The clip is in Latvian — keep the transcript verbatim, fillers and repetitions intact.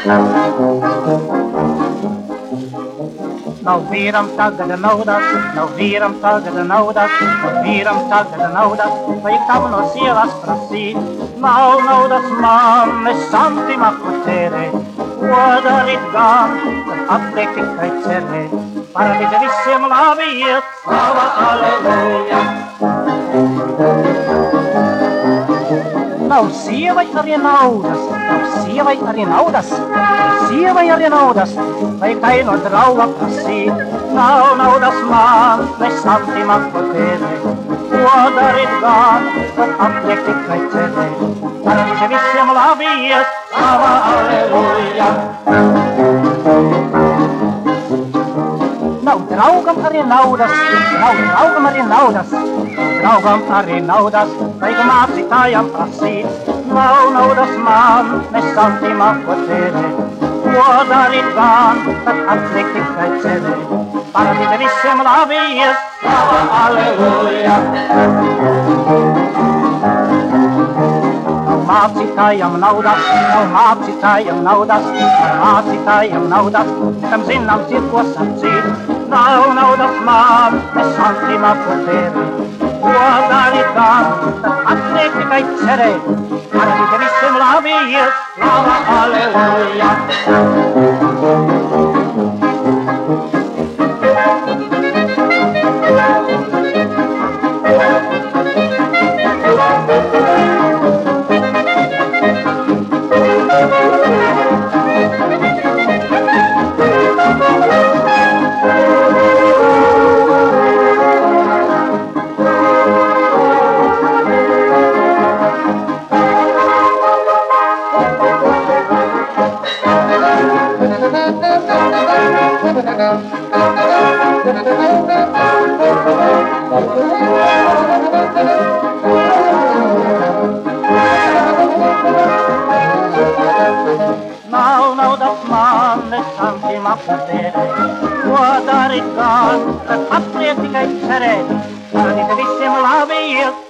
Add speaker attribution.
Speaker 1: Nav vīram tagad naudas, nav vīram tagad naudas, nav vīram tagad naudas, vajag tam no sievas prasīt. Nav naudas man, es santima ko tērēt, ko darīt gan, tad atliek tikai cerēt. Paradīze visiem labi iet, slava aleluja. Nav sievai arī naudas, nav sievai arī naudas, sievai arī naudas, vajag tai no drauga prasīt. Nav naudas man, ne santima ko tērēt, ko darīt gan, tad atliek tikai cerēt. Paradīze visiem labi iet, slava aleluja. Nav draugam arī naudas, nav draugam arī naudas, draugam arī naudas, vajag mācītājam prasīt. Nav naudas man, ne santima ko tērēt, ko darīt gan, tad atliek tikai cerēt. Paradīze visiem labi iet, slava aleluja. Nav mācītājam naudas, nav mācītājam naudas, nav mācītājam naudas, tam zināms ir ko sacīt. Nav naudas man, ne santima ko tērēt, ko darīt gan, tad atliek tikai cerēt. Paradīze visiem labi iet, slava aleluja. Nav naudas man, ne santima ko tērēt, ko darīt gan, tad atliek tikai cerēt. Paradīze visiem labi iet,